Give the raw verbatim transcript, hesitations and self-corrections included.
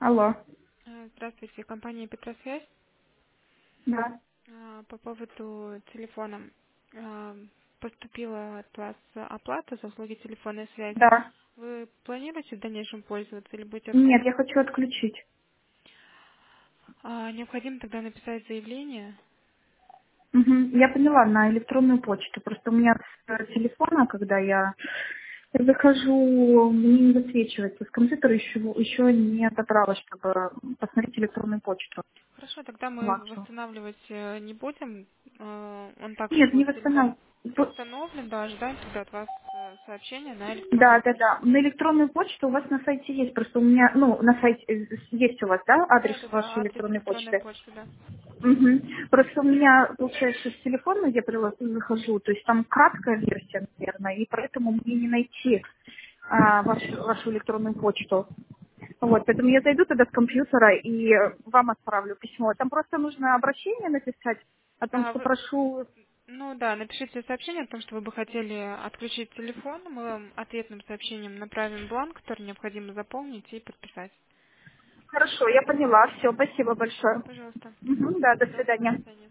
Алло. А, Здравствуйте, компания Петросвязь. Да. А, По поводу телефона а, поступила от вас оплата за услуги телефонной связи. Да. Вы планируете в дальнейшем пользоваться или будете Нет, отключать? я хочу отключить. А, Необходимо тогда написать заявление. Мгм. Я поняла, на электронную почту. Просто у меня с э, телефона, когда я захожу, мне не высвечивается. С компьютера еще, еще не добралась, чтобы посмотреть электронную почту Хорошо, тогда мы вашу. восстанавливать э, не будем. Э, Он также Нет, не будет телефон восстанавливаю. установлен, да, ожидаем тогда от вас э, сообщения на электронную Да, да, почту. да. На электронную почту у вас на сайте есть. Просто у меня, ну, на сайте э, есть у вас, да, адрес Да, да, да, вашей адрес электронной электронной почты. почты, да. Мгм. Просто у меня, получается, с телефона я прила- захожу, то есть там краткая версия, наверное, и поэтому мне не найти а, вашу, вашу электронную почту. Вот, поэтому я зайду тогда с компьютера и э, вам отправлю письмо. Там просто нужно обращение написать о том, А что вы прошу. Ну да, напишите сообщение о том, что вы бы хотели отключить телефон. Мы вам ответным сообщением направим бланк, который необходимо заполнить и подписать. Хорошо, я поняла. Все, спасибо большое. Пожалуйста. Мгм, да, до До свидания. свидания.